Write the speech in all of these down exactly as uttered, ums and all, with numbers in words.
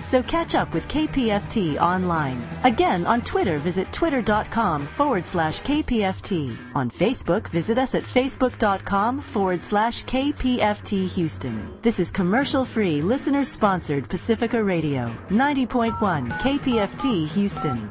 So catch up with K P F T online. Again, on Twitter, visit twitter.com forward slash KPFT. On Facebook, visit us at facebook.com forward slash KPFT Houston. This is commercial-free, listener-sponsored Pacifica Radio, ninety point one K P F T Houston.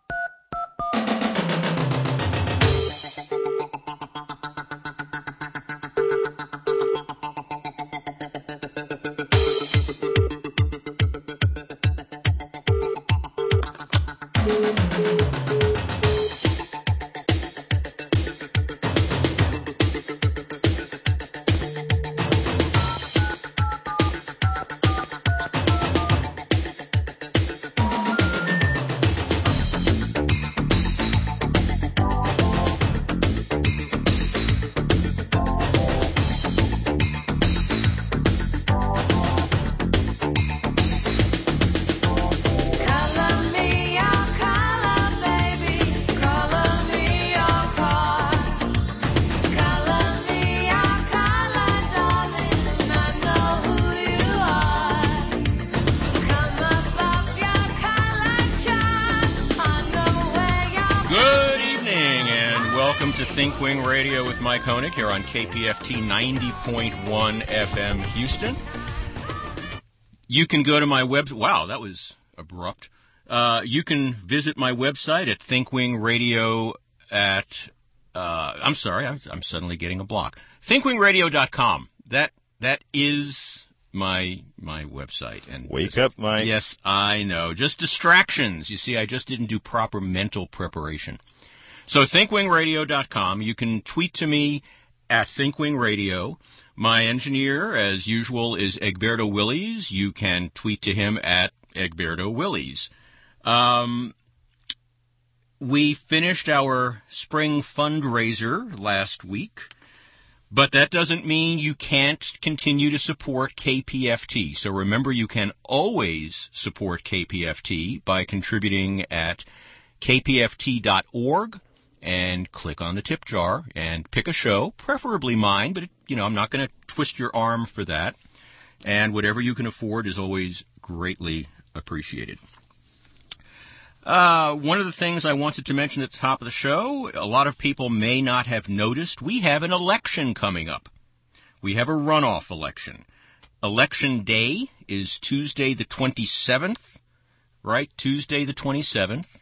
Thinkwing Radio with Mike Honig here on K P F T ninety point one F M Houston. You can go to my web. Wow, that was abrupt. Uh, you can visit my website at Thinkwing Radio at. Uh, I'm sorry, I'm, I'm suddenly getting a block. thinkwing radio dot com. That that is my my website. And wake just, up, Mike. Yes, I know. Just distractions. You see, I just didn't do proper mental preparation. So thinkwing radio dot com. You can tweet to me at Thinkwing Radio. My engineer, as usual, is Egberto Willies. You can tweet to him at Egberto Willies. Um, we finished our spring fundraiser last week, but that doesn't mean you can't continue to support K P F T. So remember, you can always support K P F T by contributing at k p f t dot org. And click on the tip jar and pick a show, preferably mine, but, you know, I'm not going to twist your arm for that. And whatever you can afford is always greatly appreciated. Uh, one of the things I wanted to mention at the top of the show, a lot of people may not have noticed, we have an election coming up. We have a runoff election. Election day is Tuesday the twenty-seventh, right? Tuesday the twenty-seventh.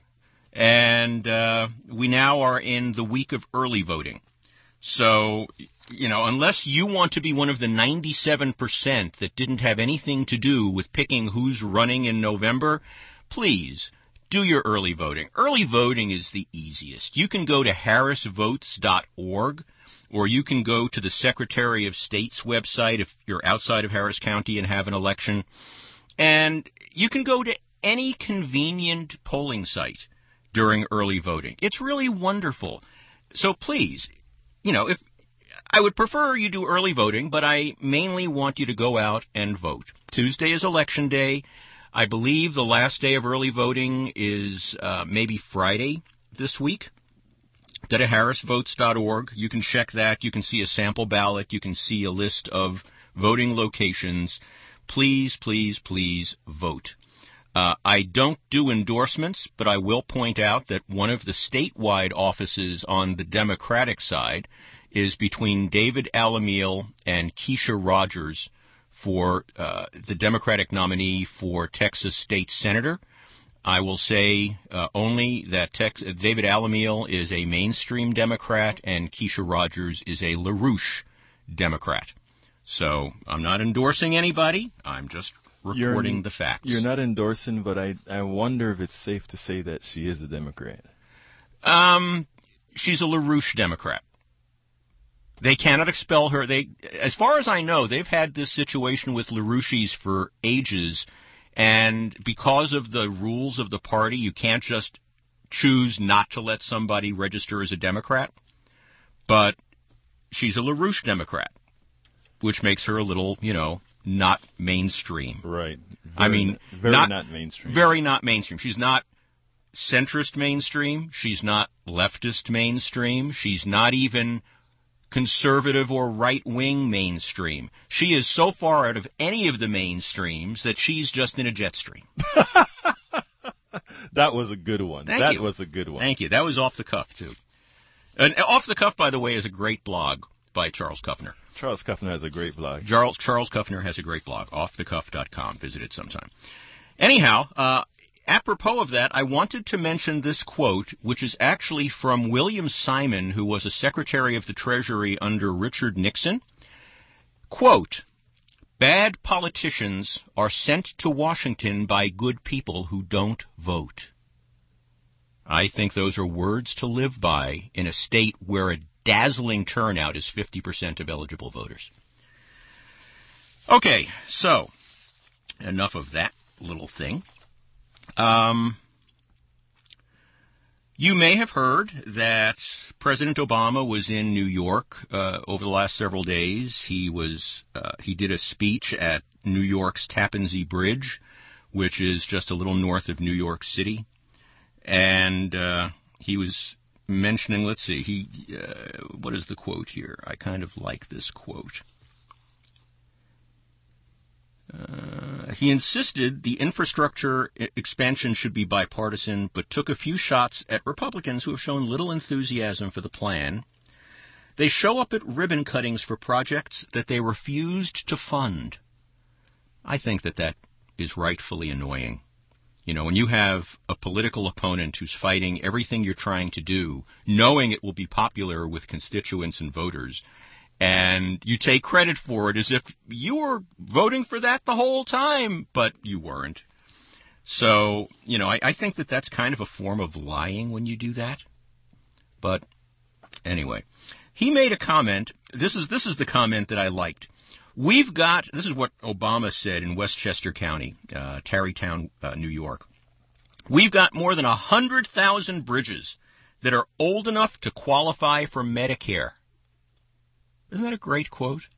And uh, we now are in the week of early voting. So, you know, unless you want to be one of the ninety-seven percent that didn't have anything to do with picking who's running in November, please do your early voting. Early voting is the easiest. You can go to harris votes dot org, or you can go to the Secretary of State's website if you're outside of Harris County and have an election. And you can go to any convenient polling site during early voting. It's really wonderful. So please, you know, if I would prefer you do early voting, but I mainly want you to go out and vote. Tuesday is election day. I believe the last day of early voting is uh, maybe Friday this week. Go to harris votes dot org. You can check that. You can see a sample ballot. You can see a list of voting locations. Please, please, please vote. Uh, I don't do endorsements, but I will point out that one of the statewide offices on the Democratic side is between David Alamiel and Keisha Rogers for uh, the Democratic nominee for Texas State Senator. I will say uh, only that Tex- David Alamiel is a mainstream Democrat and Keisha Rogers is a LaRouche Democrat. So I'm not endorsing anybody. I'm just reporting you're, the facts. You're not endorsing, but I, I wonder if it's safe to say that she is a Democrat. Um, she's a LaRouche Democrat. They cannot expel her. They, as far as I know, they've had this situation with LaRouches for ages, and because of the rules of the party, you can't just choose not to let somebody register as a Democrat. But she's a LaRouche Democrat, which makes her a little, you know, not mainstream. Right. Very, I mean, very not, not mainstream. Very not mainstream. She's not centrist mainstream. She's not leftist mainstream. She's not even conservative or right-wing mainstream. She is so far out of any of the mainstreams that she's just in a jet stream. That was a good one. Thank that you. was a good one. Thank you. That was Off the Cuff, too. And Off the Cuff, by the way, is a great blog by Charles Kuffner. Charles Kuffner has a great blog. Charles, Charles Kuffner has a great blog, off the cuff dot com. Visit it sometime. Anyhow, uh, apropos of that, I wanted to mention this quote, which is actually from William Simon, who was a Secretary of the Treasury under Richard Nixon. Quote, "Bad politicians are sent to Washington by good people who don't vote." I think those are words to live by in a state where a dazzling turnout is fifty percent of eligible voters. Okay, so enough of that little thing. Um, you may have heard that President Obama was in New York uh, over the last several days. He was uh, he did a speech at New York's Tappan Zee Bridge, which is just a little north of New York City, and uh, he was mentioning, let's see, he, uh, what is the quote here? I kind of like this quote. Uh, he insisted the infrastructure expansion should be bipartisan, but took a few shots at Republicans who have shown little enthusiasm for the plan. They show up at ribbon cuttings for projects that they refused to fund. I think that that is rightfully annoying. You know, when you have a political opponent who's fighting everything you're trying to do, knowing it will be popular with constituents and voters, and you take credit for it as if you were voting for that the whole time, but you weren't. So, you know, I, I think that that's kind of a form of lying when you do that. But anyway, he made a comment. This is this is the comment that I liked. We've got, this is what Obama said in Westchester County, uh, Tarrytown, uh, New York. We've got more than one hundred thousand bridges that are old enough to qualify for Medicare. Isn't that a great quote?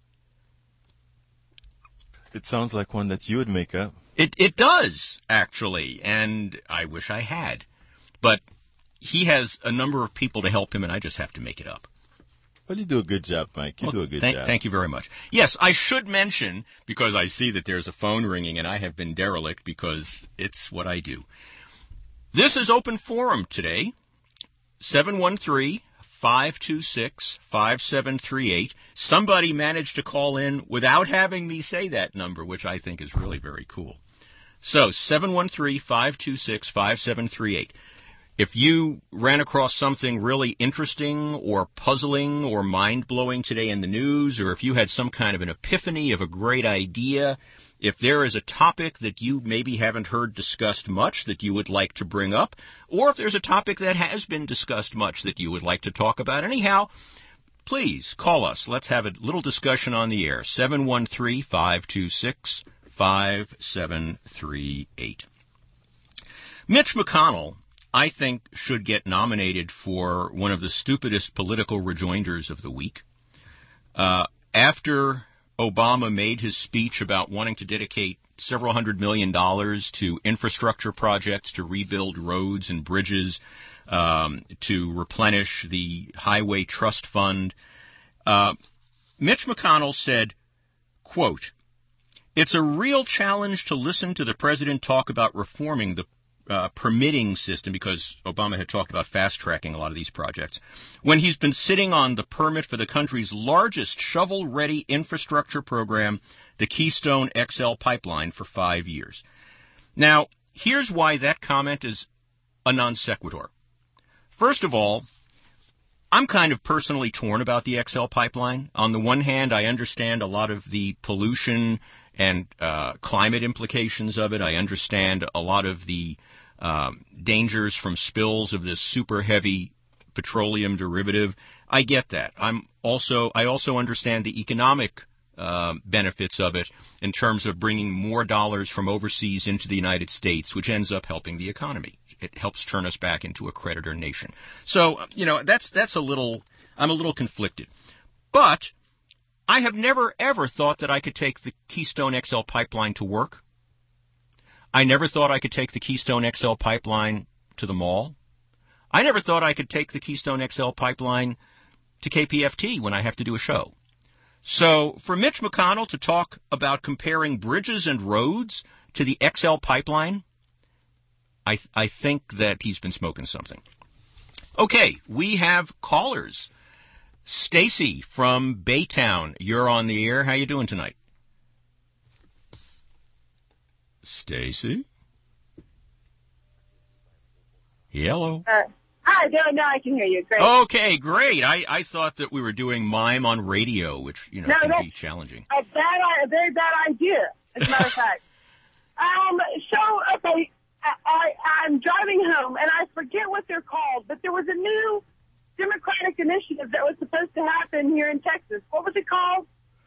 It sounds like one that you would make up. It it does, actually, and I wish I had. But he has a number of people to help him, and I just have to make it up. Well, you do a good job, Mike. You well, do a good thank, job. Thank you very much. Yes, I should mention, because I see that there's a phone ringing, and I have been derelict because it's what I do. This is open forum today, seven one three, five two six, five seven three eight. Somebody managed to call in without having me say that number, which I think is really very cool. So, seven one three, five two six, five seven three eight. If you ran across something really interesting or puzzling or mind-blowing today in the news, or if you had some kind of an epiphany of a great idea, if there is a topic that you maybe haven't heard discussed much that you would like to bring up, or if there's a topic that has been discussed much that you would like to talk about, anyhow, please call us. Let's have a little discussion on the air. seven one three, five two six, five seven three eight. Mitch McConnell, I think, should get nominated for one of the stupidest political rejoinders of the week. Uh, after Obama made his speech about wanting to dedicate several hundred million dollars to infrastructure projects, to rebuild roads and bridges, um, to replenish the Highway Trust Fund, uh, Mitch McConnell said, quote, "It's a real challenge to listen to the president talk about reforming the Uh, permitting system," because Obama had talked about fast-tracking a lot of these projects, "when he's been sitting on the permit for the country's largest shovel-ready infrastructure program, the Keystone X L pipeline, for five years. Now, here's why that comment is a non sequitur. First of all, I'm kind of personally torn about the X L pipeline. On the one hand, I understand a lot of the pollution and uh, climate implications of it. I understand a lot of the Um, dangers from spills of this super heavy petroleum derivative. I get that. I'm also I also understand the economic uh, benefits of it in terms of bringing more dollars from overseas into the United States, which ends up helping the economy. It helps turn us back into a creditor nation. So, you know, that's that's a little I'm a little conflicted. But I have never ever thought that I could take the Keystone X L pipeline to work. I never thought I could take the Keystone X L pipeline to the mall. I never thought I could take the Keystone X L pipeline to K P F T when I have to do a show. So for Mitch McConnell to talk about comparing bridges and roads to the X L pipeline, I, th- I think that he's been smoking something. Okay, we have callers. Stacy from Baytown, you're on the air. How you doing tonight? Stacy? Hello? Uh, hi, no, no, I can hear you. Great. Okay, great. I, I thought that we were doing mime on radio, which, you know, No, can that's be challenging. A bad, a very bad idea, as a matter of fact. Um, so, okay, I, I, I'm driving home, and I forget what they're called, but there was a new Democratic initiative that was supposed to happen here in Texas. What was it called?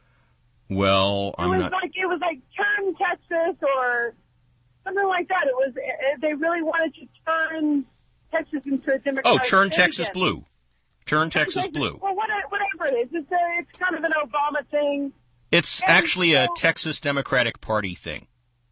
Well, It I'm was not... like, it was like Turn Texas or something like that. It was, uh, they really wanted to turn Texas into a Democratic Oh, Turn state Texas again. Blue. Turn Texas Blue. Well, whatever, whatever it is, it's, a, it's kind of an Obama thing. It's And actually a so- Texas Democratic Party thing.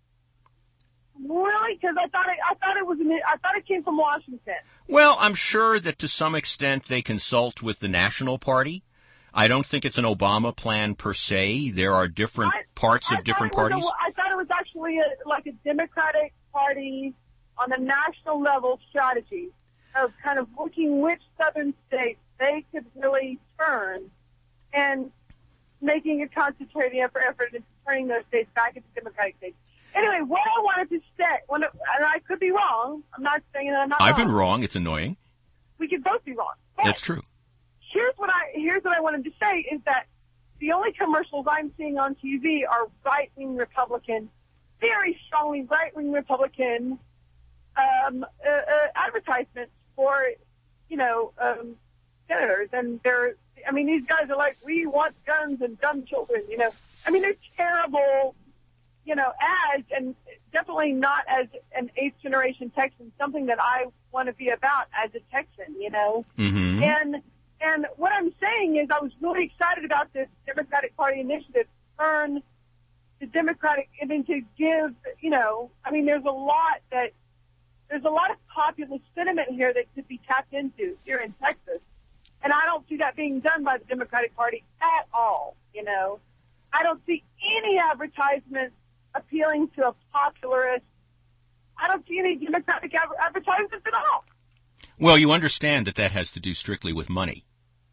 Really? Because I thought it, I thought it was, an, I thought it came from Washington. Well, I'm sure that to some extent they consult with the National Party. I don't think it's an Obama plan per se. There are different I- parts I of different thought it was parties. a- I thought it was actually a, like a Democratic Party on the national level strategy of kind of looking which southern states they could really turn and making a concentrated effort, effort into turning those states back into Democratic states. Anyway, what I wanted to say, when it, and I could be wrong, I'm not saying that I'm not I've wrong. been wrong. It's annoying. We could both be wrong. But That's true. Here's what I here's what I wanted to say is that the only commercials I'm seeing on T V are right-wing Republican, very strongly right-wing Republican um, uh, uh, advertisements for, you know, um, senators. And they're, I mean, these guys are like, we want guns and dumb children, you know. I mean, they're terrible, you know, ads, and definitely not as an eighth-generation Texan, something that I want to be about as a Texan, you know. Mm-hmm. And and what I'm saying is I was really excited about this Democratic Party initiative to turn the Democratic, I mean, to give, you know, I mean, there's a lot that, there's a lot of populist sentiment here that could be tapped into here in Texas. And I don't see that being done by the Democratic Party at all, you know. I don't see any advertisements appealing to a popularist. I don't see any Democratic adver- advertisements at all. Well, you understand that that has to do strictly with money.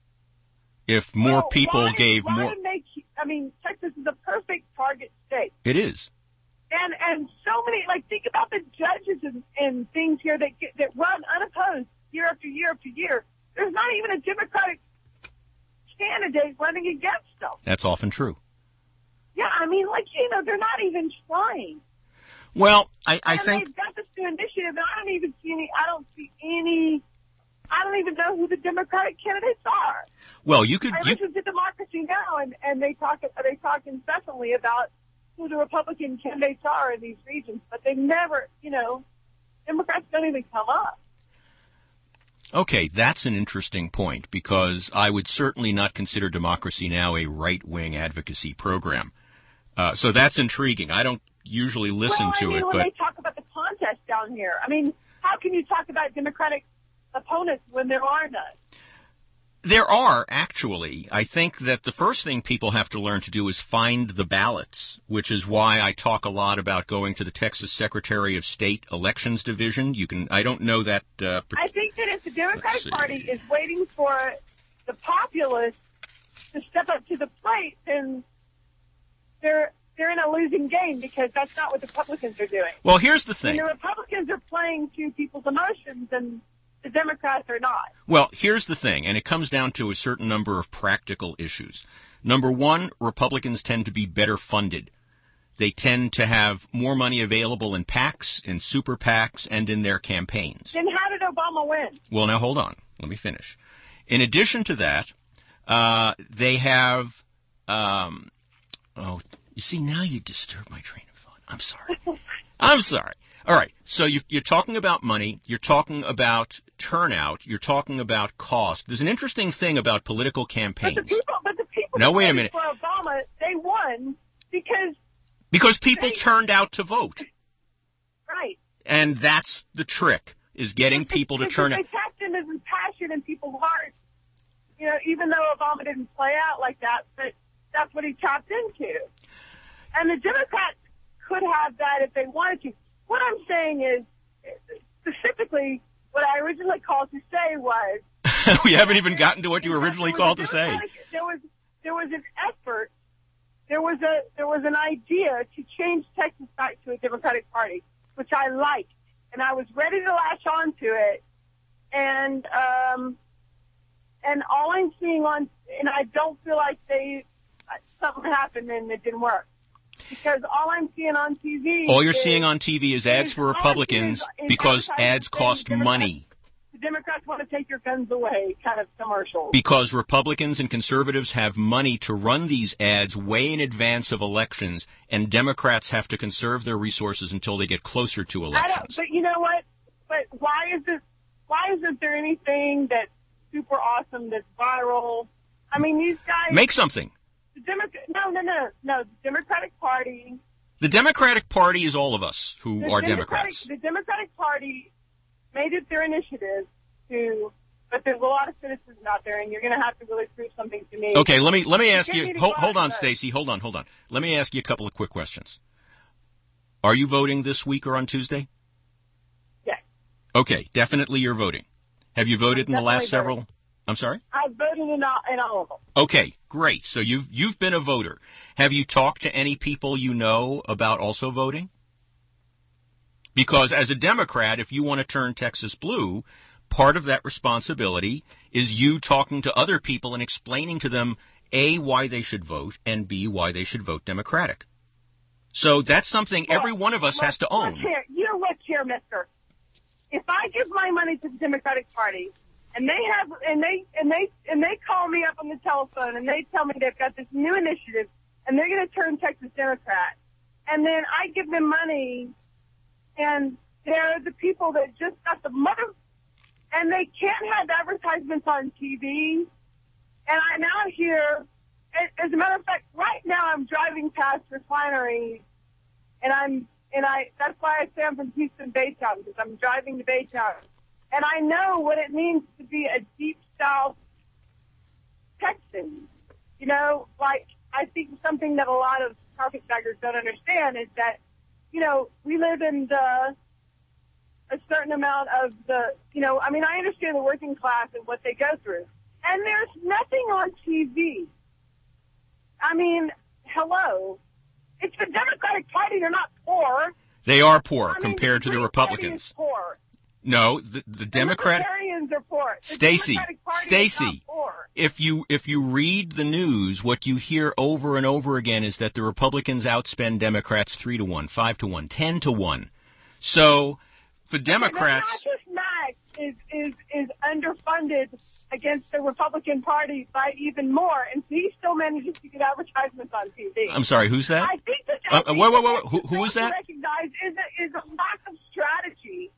If more Well, people why- gave why more... Make, I mean, Texas is a perfect target state. It is. And and so many, like, think about the judges and, and things here that get, that run unopposed year after year after year. There's not even a Democratic candidate running against them. That's often true. Yeah, I mean, like, you know, they're not even trying. Well, I, I and think... they've got this new initiative, and I don't even see any, I don't see any, I don't even know who the Democratic candidates are. Well, you could... I You, listen to Democracy Now, and, and they talk, they talk incessantly about who the Republican candidates are in these regions, but they never, you know, Democrats don't even come up. Okay, that's an interesting point, because I would certainly not consider Democracy Now! A right-wing advocacy program. Uh, so that's intriguing. I don't usually listen well, I to mean, it, when but... they talk about the contest down here, I mean, how can you talk about Democratic opponents when there are none? There are, actually. I think that the first thing people have to learn to do is find the ballots, which is why I talk a lot about going to the Texas Secretary of State Elections Division. You can, I don't know that... Uh, I think that if the Democratic see. Party is waiting for the populists to step up to the plate, then they're they're in a losing game, because that's not what the Republicans are doing. well, here's the And thing. the Republicans are playing to people's emotions, and the Democrats are not. Well, here's the thing, and it comes down to a certain number of practical issues. Number one, Republicans tend to be better funded. They tend to have more money available in PACs, in super PACs, and in their campaigns. Then how did Obama win? Well, now hold on. Let me finish. In addition to that, uh, they have, um, oh, you see, now you disturb my train of thought. I'm sorry. I'm sorry. All right. So you, you're talking about money. You're talking about turnout. You're talking about cost. There's an interesting thing about political But campaigns. the people, but the people Now, that wait a voted minute. for Obama, they won because, Because people They- turned out to vote. right. And that's the trick, is getting people to Because turn They out. tapped into the passion in people's hearts you know, even though Obama didn't play out like that, but that's what he tapped into. And the Democrats could have that if they wanted to. What I'm saying is, specifically, what I originally called to say was... We haven't even gotten to what you originally called to say. There was there was an effort, there was a there was an idea to change Texas back to a Democratic Party, which I liked, and I was ready to latch on to it. And um, and all I'm seeing on, and I don't feel like they something happened and it didn't work. Because all I'm seeing on T V... All you're is, seeing on T V is ads is, for Republicans is, is because ads cost money. The Democrats want to take your guns away kind of commercials. Because Republicans and conservatives have money to run these ads way in advance of elections, and Democrats have to conserve their resources until they get closer to elections. I don't, but you know what? But why is this? Why isn't there anything that's super awesome that's viral? I mean, these guys... Make something. The Democrat, no, no, no, no. The Democratic Party... The Democratic Party is all of us who the are Democratic, Democrats. The Democratic Party made it their initiative to... But there's a lot of citizens out there, and you're going to have to really prove something to me. Okay, let me let me ask Get you... me to Hold, go hold out on, and vote. Stacey. Hold on, hold on. Let me ask you a couple of quick questions. Are you voting this week or on Tuesday? Yes. Okay, definitely you're voting. Have you voted in the last Definitely several... I'm sorry? I voted in all, in all of them. Okay, great. So you've you've been a voter. Have you talked to any people you know about also voting? Because as a Democrat, if you want to turn Texas blue, part of that responsibility is you talking to other people and explaining to them, A, why they should vote, and B, why they should vote Democratic. So that's something every one of us Look, has to look own. Here, you know what, here, mister? If I give my money to the Democratic Party, and they have, and they, and they, and they call me up on the telephone, and they tell me they've got this new initiative, and they're going to turn Texas Democrat, and then I give them money, and they're the people that just got the mother, and they can't have advertisements on T V, and I now hear, as a matter of fact, right now I'm driving past refineries, and I'm, and I, that's why I say I'm from Houston Baytown, because I'm driving to Baytown. And I know what it means to be a deep South Texan. You know, like, I think something that a lot of carpetbaggers don't understand is that, you know, we live in the, a certain amount of the, you know, I mean, I understand the working class and what they go through. And there's nothing on T V. I mean, hello. It's the Democratic Party. They're not poor. They are poor I mean, compared to the Green Republicans. Party is poor. No, the, the Democratic... The Libertarians are poor. The Stacey, Democratic Party is Stacey, not poor. if you if you read the news, what you hear over and over again is that the Republicans outspend Democrats three to one, five to one, ten to one. So for Democrats, Not just Max is is is underfunded against the Republican Party by even more, and he still manages to get advertisements on T V. I'm sorry, who's that? I think that Uh, I think wait, wait, that wait, who- who is that? Recognize is a, is a lack of strategy.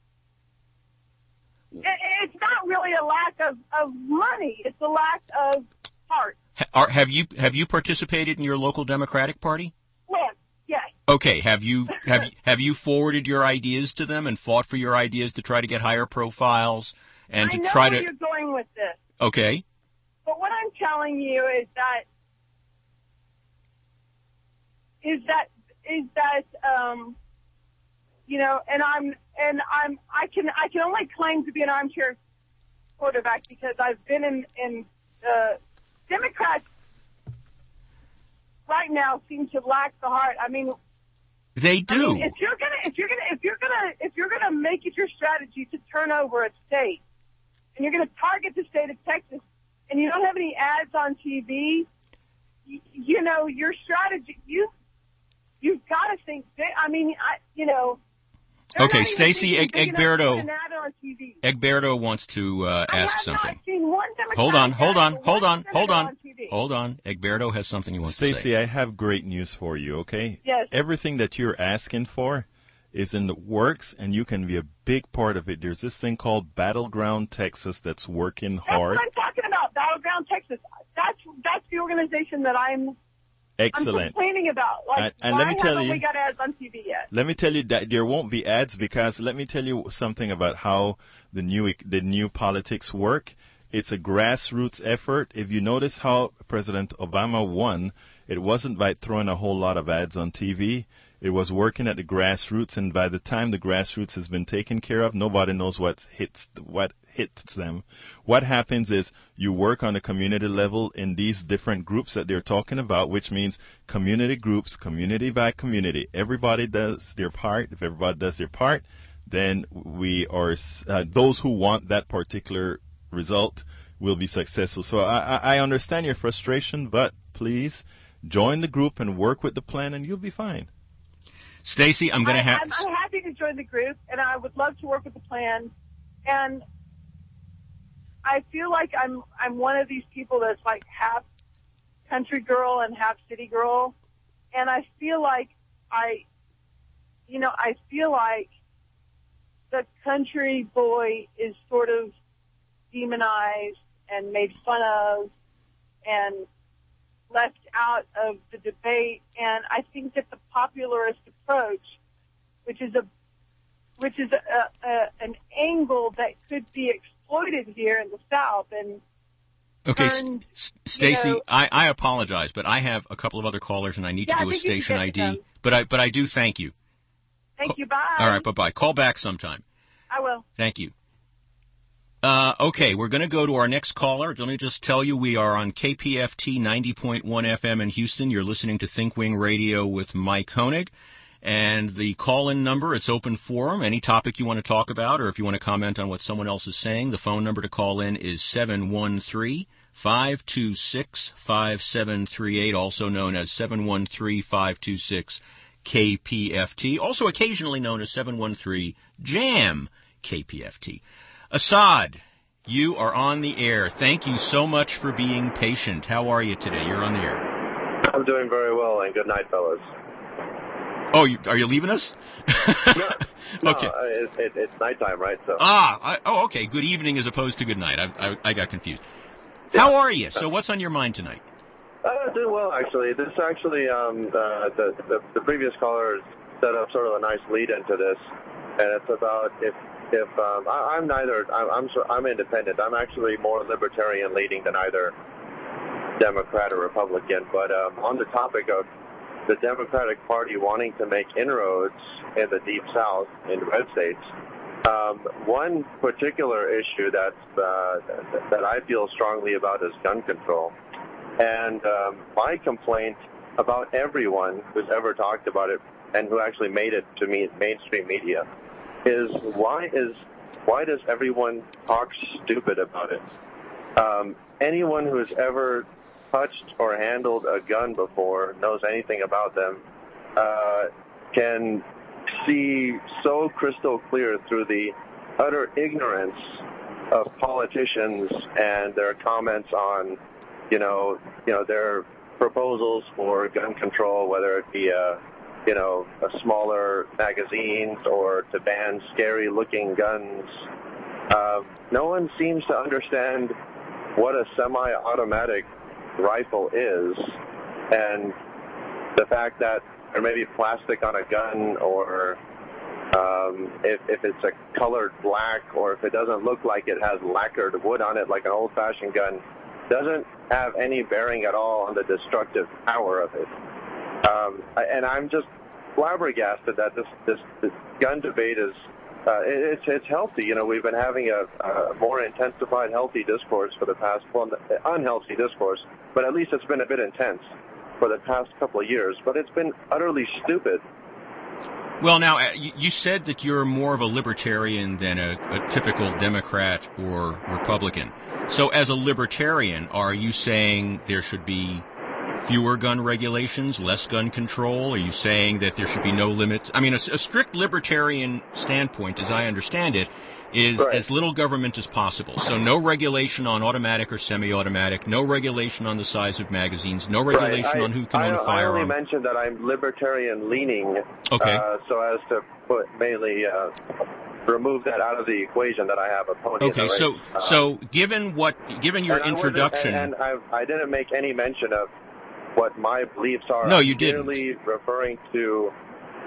It, it's not really a lack of, of money; it's a lack of heart. Ha- Are, have you have you participated in your local Democratic Party? Look, yes. Okay, have you have you- have you forwarded your ideas to them and fought for your ideas to try to get higher profiles and I to know try where to? you're going with this. Okay, But what I'm telling you is that is that is that um, you know, and I'm and I'm I can I can only claim to be an armchair quarterback because I've been in in uh, Democrats right now seem to lack the heart. I mean, they I do. mean, if you're gonna if you're gonna if you're gonna if you're gonna make it your strategy to turn over a state, and you're gonna target the state of Texas, and you don't have any ads on T V, you, you know your strategy. You you've got to think. Big. I mean, I you know. they're Okay, not even Stacey thinking big enough to Egberto- put an ad on T V. Egberto wants to uh, I ask have something. not seen one Democratic Hold on, hold ad on, for hold one on, hold senator on, T V. hold on. Egberto has something he wants to Stacey, say. I have great news for you, okay? Yes. Everything that you're asking for is in the works, and you can be a big part of it. There's this thing called Battleground Texas that's working That's hard. what I'm talking about. Battleground Texas. That's that's the organization that I'm. Excellent. I'm complaining about. Like, And- and why let me tell haven't you- we got ads on T V yet? Let me tell you that there won't be ads because let me tell you something about how the new the new politics work. It's a grassroots effort. If you notice how President Obama won, it wasn't by throwing a whole lot of ads on T V. It was working at the grassroots, and by the time the grassroots has been taken care of, nobody knows what hits what hits them. What happens is you work on a community level in these different groups that they're talking about, which means community groups, community by community. Everybody does their part. If everybody does their part, then we are uh, those who want that particular result will be successful. So I, I understand your frustration, but please join the group and work with the plan, and you'll be fine. Stacy, I'm going to have. I'm, I'm happy to join the group, and I would love to work with the plan. And I feel like I'm I'm one of these people that's like half country girl and half city girl, and I feel like I, you know, I feel like the country boy is sort of demonized and made fun of and left out of the debate, and I think that the popularist approach, which is a which is a, a, an angle that could be exploited here in the South, and okay, turned, S- Stacy, you know, I, I apologize, but I have a couple of other callers, and I need yeah, to do I a station I D. Them. But I but I do thank you. Thank you. Bye. All right, bye bye. Call back sometime. I will. Thank you. Uh, okay, we're going to go to our next caller. Let me just tell you, we are on K P F T ninety point one F M in Houston. You're listening to ThinkWing Radio with Mike Honig. And the call-in number, it's open forum. Any topic you want to talk about, or if you want to comment on what someone else is saying, the phone number to call in is seven one three, five two six, five seven three eight, also known as seven one three, five two six, K P F T, also occasionally known as seven one three, jam K P F T. Assad, you are on the air. Thank you so much for being patient. How are you today? You're on the air. I'm doing very well, and good night, fellas. Oh, you, are you leaving us? no, no, okay. Uh, it, it, it's nighttime, right? So. Ah, I, oh, okay. Good evening as opposed to good night. I, I, I got confused. Yeah. How are you? So what's on your mind tonight? Uh, doing well, actually. This actually, um, uh, the, the the previous caller set up sort of a nice lead into this, and it's about if if um, I, I'm neither. I'm I'm, I'm independent. I'm actually more libertarian leaning than either Democrat or Republican. But um, on the topic of the Democratic Party wanting to make inroads in the Deep South, in red states, um, one particular issue that's, uh, that I feel strongly about is gun control. And um, my complaint about everyone who's ever talked about it and who actually made it to me, mainstream media is why is why does everyone talk stupid about it? Um, anyone who's ever touched or handled a gun before, knows anything about them, uh, can see so crystal clear through the utter ignorance of politicians and their comments on, you know, you know, their proposals for gun control, whether it be a, you know, a smaller magazines or to ban scary-looking guns. Uh, no one seems to understand what a semi-automatic rifle is, and the fact that there may be plastic on a gun, or um, if, if it's a colored black, or if it doesn't look like it has lacquered wood on it like an old-fashioned gun, doesn't have any bearing at all on the destructive power of it. Um, and I'm just flabbergasted that this, this, this gun debate is Uh, it, it's it's healthy. You know, we've been having a, a more intensified, healthy discourse for the past, well, unhealthy discourse, but at least it's been a bit intense for the past couple of years. But it's been utterly stupid. Well, now, you said that you're more of a libertarian than a, a typical Democrat or Republican. So as a libertarian, are you saying there should be fewer gun regulations, less gun control? Are you saying that there should be no limits? I mean, a, a strict libertarian standpoint, as I understand it, is right. as little government as possible. So no regulation on automatic or semi-automatic, no regulation on the size of magazines, no regulation right. I, on who can I, own a I firearm. only mentioned that I'm libertarian-leaning, okay. uh, so as to put mainly uh, remove that out of the equation that I have a pony. Okay, so uh, so given what, given your and introduction, and, and I've, I didn't make any mention of what my beliefs are. No, you I'm didn't. merely referring to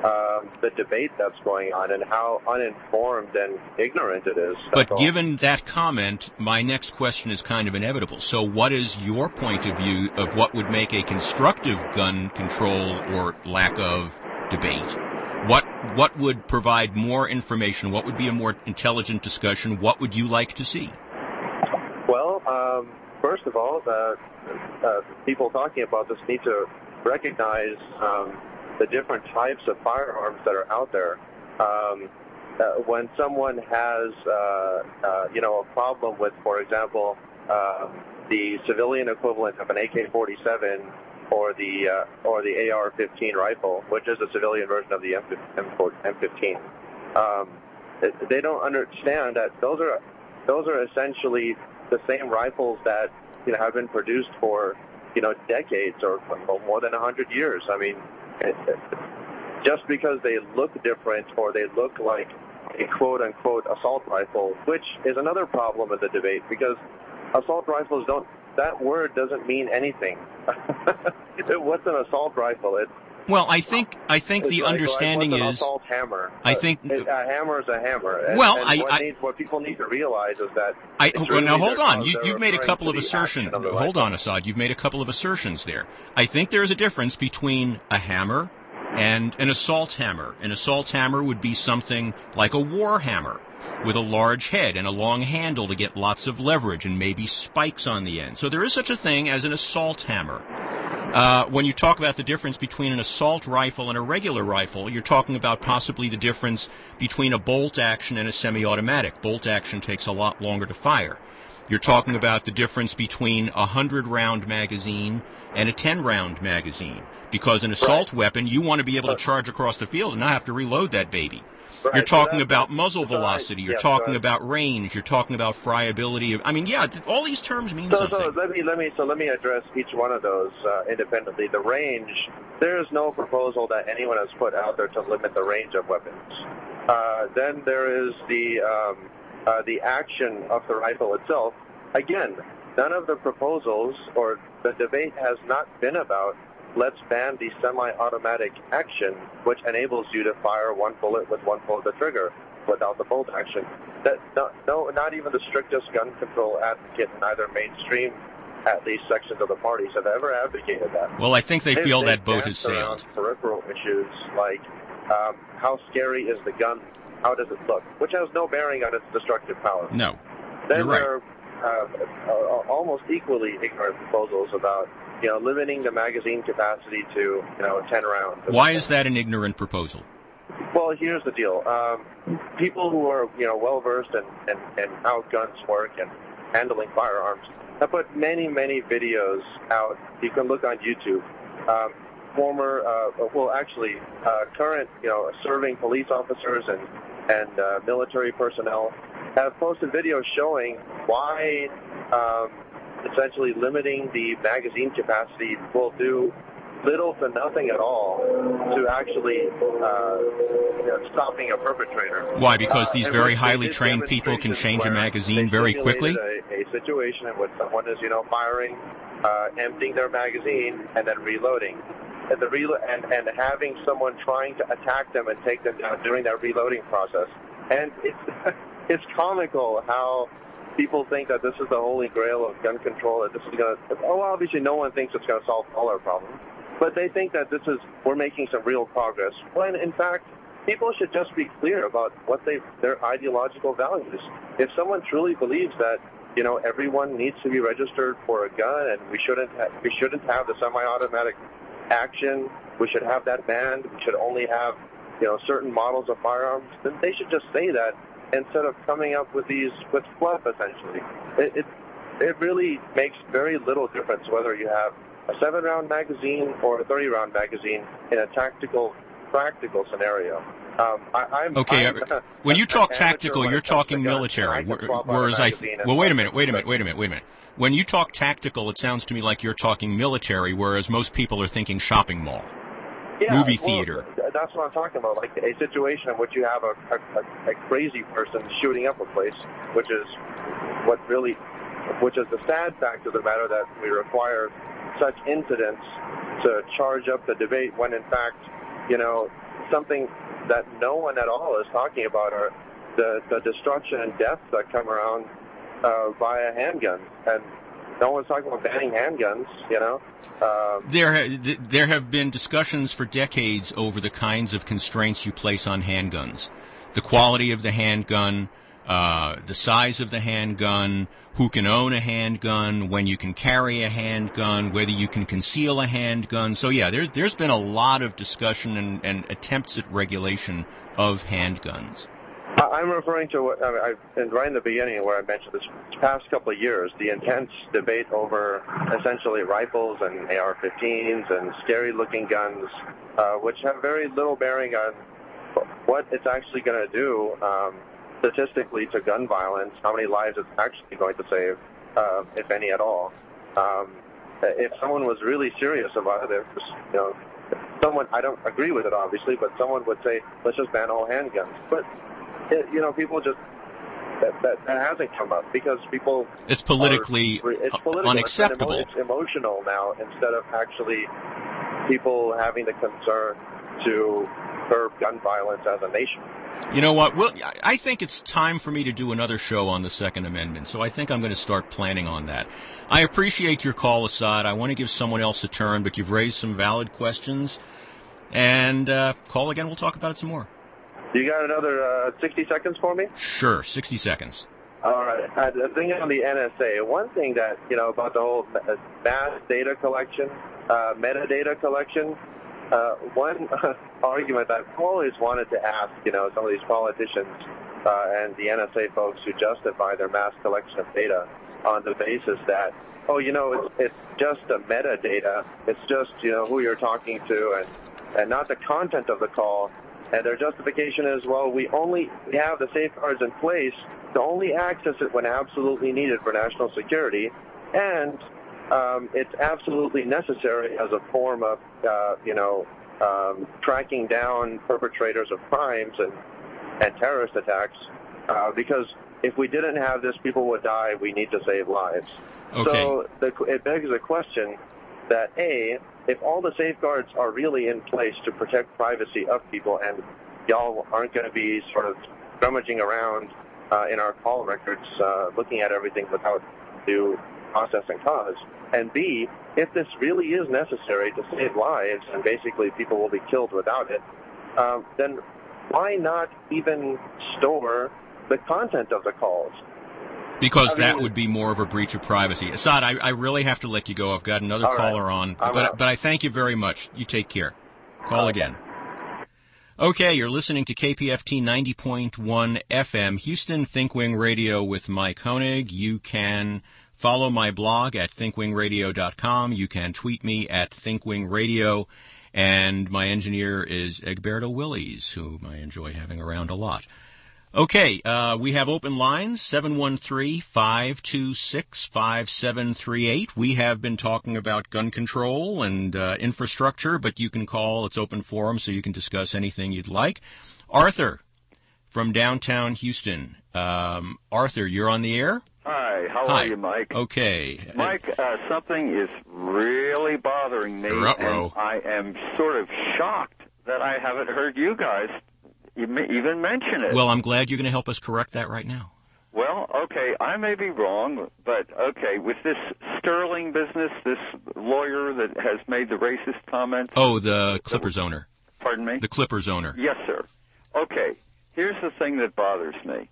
um, the debate that's going on and how uninformed and ignorant it is. But all. Given that comment, my next question is kind of inevitable. So what is your point of view of what would make a constructive gun control or lack of debate? What what would provide more information? What would be a more intelligent discussion? What would you like to see? Well, um, first of all, the, uh, people talking about this need to recognize um, the different types of firearms that are out there. Um, uh, when someone has, uh, uh, you know, a problem with, for example, uh, the civilian equivalent of an A K forty-seven or the uh, or the A R fifteen rifle, which is a civilian version of the M fifteen, um, they don't understand that those are those are essentially the same rifles that, you know, have been produced for, you know, decades or more than a hundred years. I mean, it, it, just because they look different or they look like a quote-unquote assault rifle, which is another problem in the debate, because assault rifles don't, that word doesn't mean anything. What's an assault rifle? It, well, I think I think the like, understanding like, what's an is assault hammer. I think it, a hammer is a hammer. And, well, and I, what, I needs, what people need to realize is that I well, now hold on. You, they're you've made a referring couple to of the assertions. action of the Hold rifle. on, Assad. You've made a couple of assertions there. I think there is a difference between a hammer and an assault hammer. An assault hammer would be something like a war hammer with a large head and a long handle to get lots of leverage and maybe spikes on the end. So there is such a thing as an assault hammer. Uh, when you talk about the difference between an assault rifle and a regular rifle, you're talking about possibly the difference between a bolt action and a semi-automatic. Bolt action takes a lot longer to fire. You're talking about the difference between a hundred-round magazine and a ten-round magazine. Because an assault Right. weapon, you want to be able to charge across the field and not have to reload that baby. Right, You're so talking that- about muzzle so I- velocity. You're yeah, talking so- about range. You're talking about friability. I mean, yeah, th- all these terms mean So, something. so let me let me so let me address each one of those uh, independently. The range, there is no proposal that anyone has put out there to limit the range of weapons. Uh, then there is the um, uh, the action of the rifle itself. Again, none of the proposals or the debate has not been about let's ban the semi-automatic action, which enables you to fire one bullet with one pull of the trigger without the bolt action. That no, no, not even the strictest gun control advocate in either mainstream, at least sections of the parties, have ever advocated that. Well, I think they feel They've that boat has danced around sailed. Peripheral issues like um, how scary is the gun, how does it look, which has no bearing on its destructive power. No, Then you're right. there are uh, uh, almost equally ignorant proposals about, you know, limiting the magazine capacity to, you know, ten rounds. Why is that an ignorant proposal? Well, here's the deal. Um, people who are, you know, well-versed in, in, in how guns work and handling firearms have put many, many videos out. You can look on YouTube. Um, former, uh, well, actually, uh, current, you know, serving police officers and, and uh, military personnel have posted videos showing why um, essentially limiting the magazine capacity will do little to nothing at all to actually uh, you know, stopping a perpetrator. Why? Because these Uh, and very we- highly we did trained people can demonstrations change a where magazine they very quickly? simulated A, a situation in which someone is, you know, firing, uh, emptying their magazine, and then reloading. And, the relo- and, and having someone trying to attack them and take them down during that reloading process. And it's, it's comical how people think that this is the holy grail of gun control, that this is going to, oh, obviously no one thinks it's going to solve all our problems, but they think that this is, we're making some real progress, when in fact, people should just be clear about what they, their ideological values. If someone truly believes that, you know, everyone needs to be registered for a gun and we shouldn't, ha- we shouldn't have the semi-automatic action, we should have that banned, we should only have, you know, certain models of firearms, then they should just say that instead of coming up with these, with fluff, essentially. It, it, it really makes very little difference whether you have a seven-round magazine or a thirty-round magazine in a tactical, practical scenario. Um, I, I'm, Okay, I'm, uh, when you I'm talk an tactical, amateur when you're it comes to talking guns. I military, can wh- swap out a whereas I... magazine Th- and well, wait a stuff, minute, wait a but- minute, wait a minute, wait a minute. When you talk tactical, it sounds to me like you're talking military, whereas most people are thinking shopping mall. Yeah, movie well, theater. th- That's what I'm talking about, like a situation in which you have a, a, a crazy person shooting up a place, which is what really, which is the sad fact of the matter, that we require such incidents to charge up the debate when in fact, you know, something that no one at all is talking about are the, the destruction and deaths that come around uh, via handguns. And no one's talking about banning handguns, you know. Um, there, ha- there have been discussions for decades over the kinds of constraints you place on handguns. The quality of the handgun, uh, the size of the handgun, who can own a handgun, when you can carry a handgun, whether you can conceal a handgun. So, yeah, there's, there's been a lot of discussion and, and attempts at regulation of handguns. I'm referring to what I mean, I, right in the beginning where I mentioned this past couple of years, the intense debate over essentially rifles and A R fifteens and scary-looking guns, uh, which have very little bearing on what it's actually going to do um, statistically to gun violence, how many lives it's actually going to save, uh, if any at all. Um, if someone was really serious about it, you know, someone, I don't agree with it obviously, but someone would say, let's just ban all handguns. But It, you know, people just, that, that, that hasn't come up because people... It's politically, are, it's political. unacceptable. It's, emo- it's emotional now instead of actually people having the concern to curb gun violence as a nation. You know what? Well, I think it's time for me to do another show on the Second Amendment, so I think I'm going to start planning on that. I appreciate your call, Assad. I want to give someone else a turn, but you've raised some valid questions. And uh, call again, we'll talk about it some more. You got another uh, sixty seconds for me? Sure, sixty seconds. All right. Uh, the thing on the N S A, one thing that, you know, about the whole mass data collection, uh, metadata collection, uh, one uh, argument I've always wanted to ask, you know, some of these politicians uh, and the N S A folks who justify their mass collection of data on the basis that, oh, you know, it's, it's just a metadata. It's just, you know, who you're talking to and, and not the content of the call. And their justification is, well, we only we have the safeguards in place to only access it when absolutely needed for national security, and um, it's absolutely necessary as a form of, uh, you know, um, tracking down perpetrators of crimes and, and terrorist attacks, uh, because if we didn't have this, people would die. We need to save lives. Okay. So the, it begs the question that, A, if all the safeguards are really in place to protect privacy of people and y'all aren't going to be sort of rummaging around uh, in our call records uh, looking at everything without due process and cause, and B, if this really is necessary to save lives and basically people will be killed without it, um, then why not even store the content of the calls? Because I mean, that would be more of a breach of privacy. Assad, I, I really have to let you go. I've got another caller right. on. I'm but, out. but I thank you very much. You take care. Call again. Okay, you're listening to K P F T ninety point one F M, Houston Thinkwing Radio with Mike Honig. You can follow my blog at thinkwing radio dot com. You can tweet me at thinkwing radio. And my engineer is Egberto Willies, whom I enjoy having around a lot. Okay, uh, we have open lines, seven one three, five two six, five seven three eight. We have been talking about gun control and uh, infrastructure, but you can call. It's open forum, so you can discuss anything you'd like. Arthur from downtown Houston. Um, Arthur, you're on the air? Hi, how Hi. are you, Mike? Okay. Mike, uh, something is really bothering me, Ruh-roh. and I am sort of shocked that I haven't heard you guys even mention it. Well, I'm glad you're going to help us correct that right now. Well, okay, I may be wrong, but okay, with this Sterling business, this lawyer that has made the racist comments. Oh, the Clippers owner. Pardon me? The Clippers owner. Yes, sir. Okay, here's the thing that bothers me.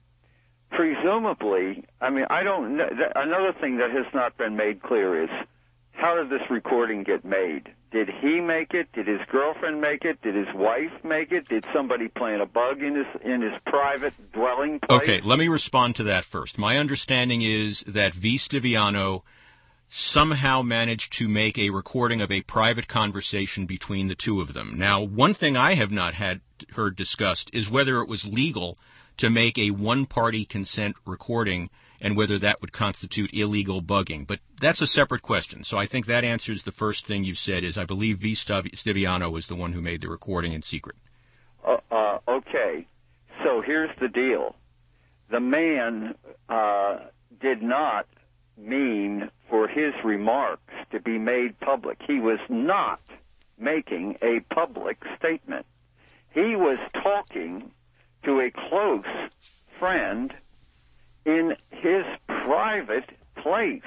Presumably, I mean, I don't know. Another thing that has not been made clear is, how did this recording get made? Did he make it? Did his girlfriend make it? Did his wife make it? Did somebody plant a bug in his in his private dwelling place? Okay, let me respond to that first. My understanding is that V. Stiviano somehow managed to make a recording of a private conversation between the two of them. Now, one thing I have not had heard discussed is whether it was legal to make a one-party consent recording and whether that would constitute illegal bugging. But that's a separate question. So I think that answers the first thing you've said is I believe V. Stiviano was the one who made the recording in secret. Uh, uh, okay. So here's the deal. The man uh, did not mean for his remarks to be made public. He was not making a public statement. He was talking to a close friend in his private place.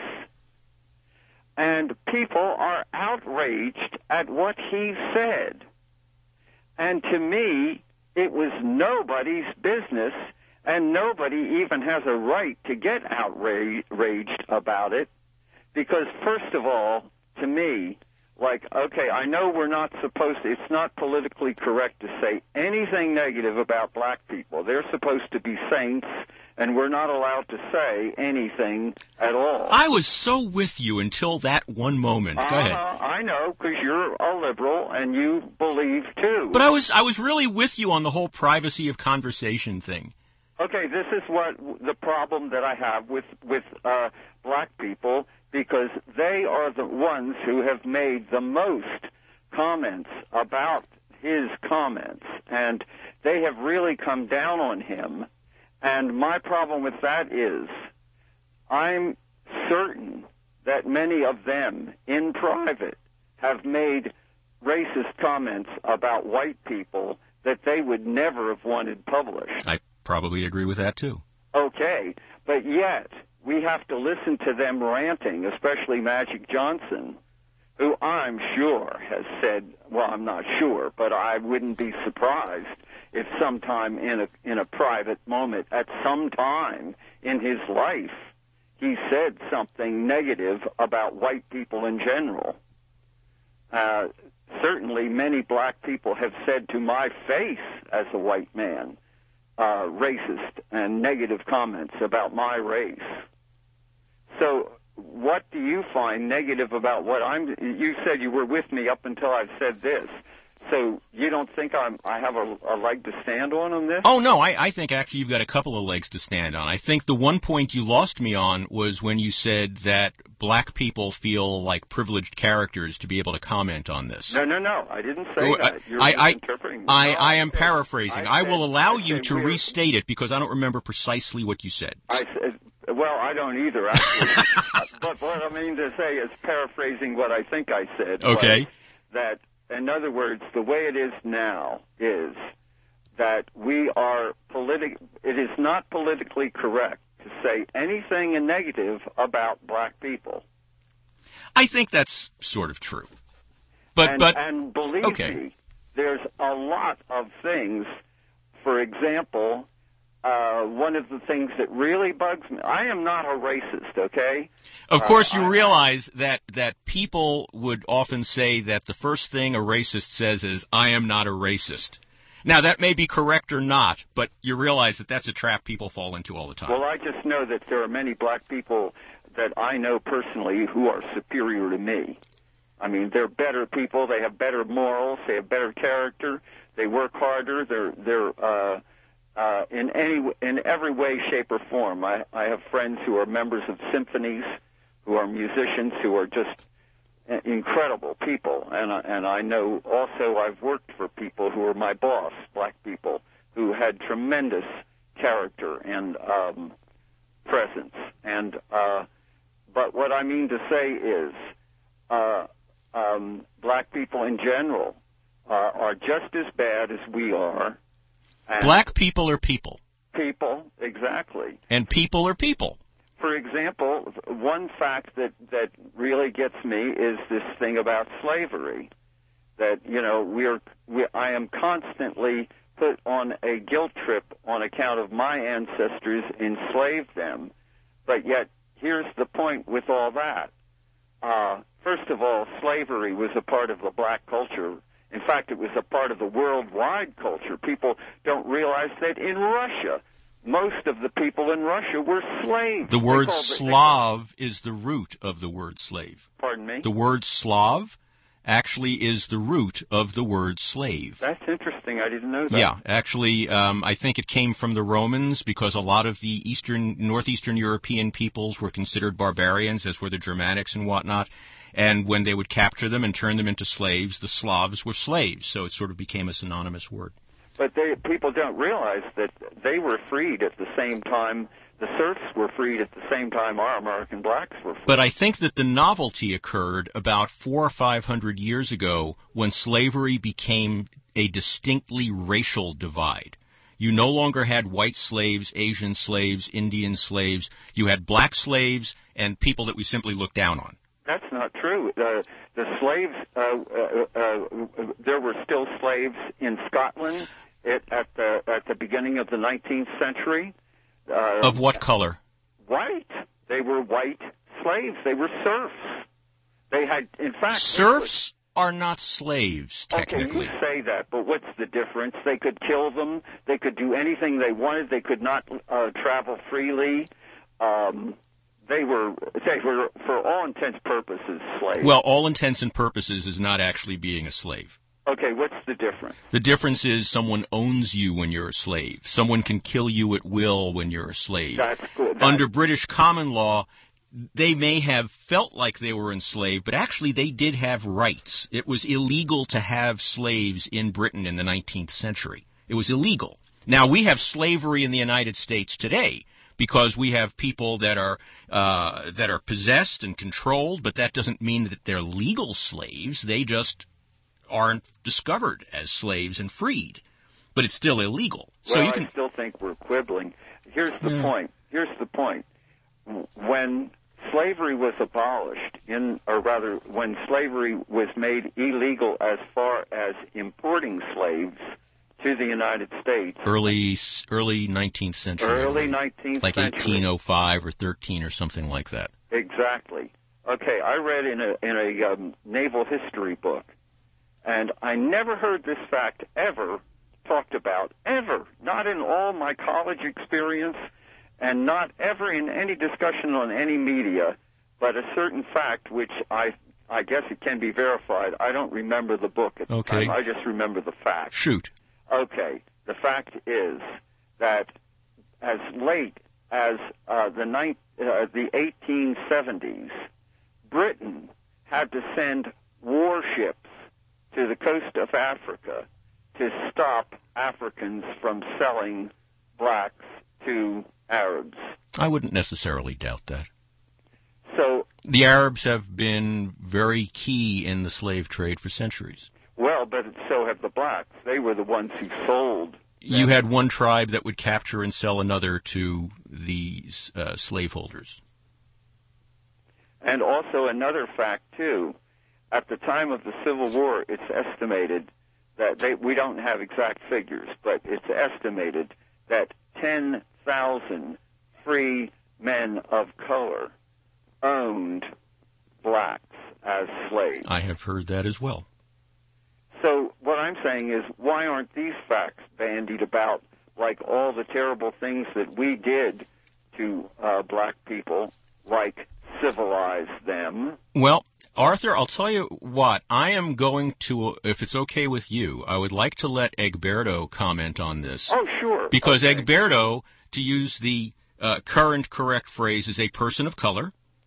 And people are outraged at what he said. And to me, it was nobody's business, and nobody even has a right to get outraged about it, because first of all, to me, like, okay, I know we're not supposed to, it's not politically correct to say anything negative about black people. They're supposed to be saints, and we're not allowed to say anything at all. I was so with you until that one moment. Go uh, ahead. I know, because you're a liberal, and you believe, too. But I was I was really with you on the whole privacy of conversation thing. Okay, this is what the problem that I have with, with uh, black people, because they are the ones who have made the most comments about his comments, and they have really come down on him. And my problem with that is I'm certain that many of them in private have made racist comments about white people that they would never have wanted published. I probably agree with that, too. Okay, but yet we have to listen to them ranting, especially Magic Johnson, who I'm sure has said, well, I'm not sure, but I wouldn't be surprised if sometime in a in a private moment, at some time in his life, he said something negative about white people in general. Uh, certainly many black people have said to my face as a white man, uh, racist and negative comments about my race. So what do you find negative about what I'm... You said you were with me up until I've said this. So you don't think I'm, I have a, a leg to stand on on this? Oh, no, I, I think actually you've got a couple of legs to stand on. I think the one point you lost me on was when you said that black people feel like privileged characters to be able to comment on this. No, no, no. I didn't say Oh, that. You're I, misinterpreting. I, No, I am said- paraphrasing. I I, will said- allow I you said to we're- restate it because I don't remember precisely what you said. I said, well, I don't either, actually. But what I mean to say is paraphrasing what I think I said. was Okay. That, in other words, the way it is now is that we are politic. It is not politically correct to say anything negative about black people. I think that's sort of true. But, and, but and believe okay. me, there's a lot of things. For example, uh, one of the things that really bugs me, I am not a racist, okay? Of course, Uh, you I- realize that, that people would often say that the first thing a racist says is, I am not a racist. Now, that may be correct or not, but you realize that that's a trap people fall into all the time. Well, I just know that there are many black people that I know personally who are superior to me. I mean, they're better people. They have better morals. They have better character. They work harder. They're they're uh, uh, in any in every way, shape, or form. I, I have friends who are members of symphonies, who are musicians, who are just incredible people. And I, and I know also I've worked for people who are my boss, black people, who had tremendous character and um, presence. And uh, but what I mean to say is, uh, um, black people in general are, are just as bad as we are. And Black people are people, people, exactly. and people are people. For example, one fact that, that really gets me is this thing about slavery. That, you know, we're, we, I am constantly put on a guilt trip on account of my ancestors enslaved them. But yet, here's the point with all that. Uh, first of all, slavery was a part of the black culture. In fact, it was a part of the worldwide culture. People don't realize that in Russia, most of the people in Russia were slaves. The They word called it- Slav is the root of the word slave. Pardon me? The word Slav actually is the root of the word slave. That's interesting. I didn't know that. Yeah, actually, um, I think it came from the Romans because a lot of the Eastern, Northeastern European peoples were considered barbarians, as were the Germanics and whatnot. And when they would capture them and turn them into slaves, the Slavs were slaves. So it sort of became a synonymous word. But they, people don't realize that they were freed at the same time. The serfs were freed at the same time our American blacks were freed. But I think that the novelty occurred about four or five hundred years ago when slavery became a distinctly racial divide. You no longer had white slaves, Asian slaves, Indian slaves. You had black slaves and people that we simply looked down on. That's not true. Uh, the slaves, uh, uh, uh, there were still slaves in Scotland at, at the at the beginning of the nineteenth century. Uh, Of what color? White. They were white slaves. They were serfs. They had, in fact, Serfs are not slaves, technically. Okay, you say that, but what's the difference? They could kill them. They could do anything they wanted. They could not uh, travel freely. Um, they were, they were, for all intents and purposes, slaves. Well, all intents and purposes is not actually being a slave. Okay, what's the difference? The difference is someone owns you when you're a slave. Someone can kill you at will when you're a slave. That's good. That's Under British common law, they may have felt like they were enslaved, but actually they did have rights. It was illegal to have slaves in Britain in the nineteenth century. It was illegal. Now, we have slavery in the United States today because we have people that are uh, that are possessed and controlled, but that doesn't mean that they're legal slaves. They just aren't discovered as slaves and freed. But it's still illegal. Well, So you can I still think we're quibbling. Here's the Yeah. point. Here's the point. When slavery was abolished, in, or rather, when slavery was made illegal as far as importing slaves to the United States, early early nineteenth century. I early believe. nineteenth Like century. eighteen oh five or thirteen or something like that. Exactly. Okay, I read in a in a um, naval history book, and I never heard this fact ever talked about, ever. Not in all my college experience, and not ever in any discussion on any media, but a certain fact which I I guess it can be verified. I don't remember the book at the Okay. time. I just remember the fact. Shoot. Okay, the fact is that as late as uh, the ni- uh, the eighteen seventies, Britain had to send warships to the coast of Africa to stop Africans from selling blacks to Arabs. I wouldn't necessarily doubt that. So, The Arabs have been very key in the slave trade for centuries. well, but so have the blacks. They were the ones who sold. You had one tribe that would capture and sell another to the uh, slaveholders. And also another fact, too, at the time of the Civil War, it's estimated that they, we don't have exact figures, but it's estimated that ten thousand free men of color owned blacks as slaves. I have heard that as well. So what I'm saying is, why aren't these facts bandied about like all the terrible things that we did to uh, black people, like civilize them? Well, Arthur, I'll tell you what, I am going to, if it's okay with you, I would like to let Egberto comment on this. Oh, sure. Because okay. Egberto, to use the uh, current correct phrase, is a person of color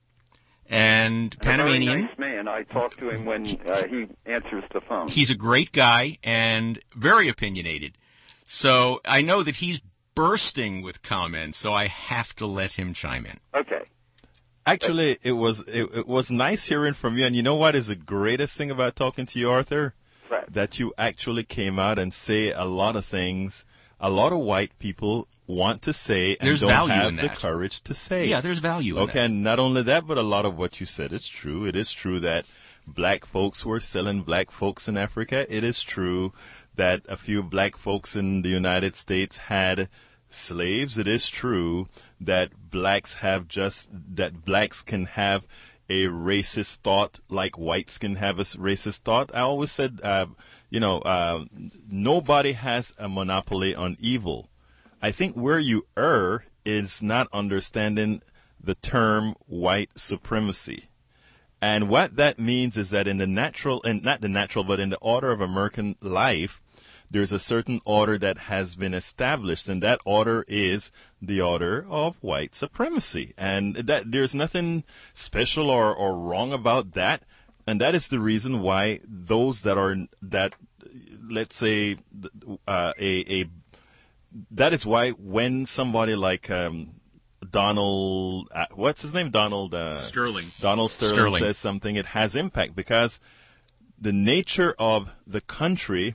and A very Panamanian. nice man. I talk to him when uh, he answers the phone. He's a great guy and very opinionated. So I know that he's bursting with comments, so I have to let him chime in. Okay. Actually, it was it, it was nice hearing from you. And you know what is the greatest thing about talking to you, Arthur? Right. That you actually came out and say a lot of things a lot of white people want to say and There's don't value have in the that. courage to say. Yeah, there's value in Okay, that. and not only that, but a lot of what you said is true. It is true that black folks were selling black folks in Africa. It is true that a few black folks in the United States had slaves. It is true that blacks have just, that blacks can have a racist thought like whites can have a s- racist thought. I always said, uh, you know, uh, nobody has a monopoly on evil. I think where you err is not understanding the term white supremacy. And what that means is that in the natural, and not the natural, but in the order of American life, there's a certain order that has been established, and that order is the order of white supremacy. And that there's nothing special or, or wrong about that. And that is the reason why those that are, that, let's say, uh, a, a, that is why when somebody like, um, Donald, uh, what's his name? Donald, uh, Sterling. Donald Sterling, Sterling. says something, it has impact because the nature of the country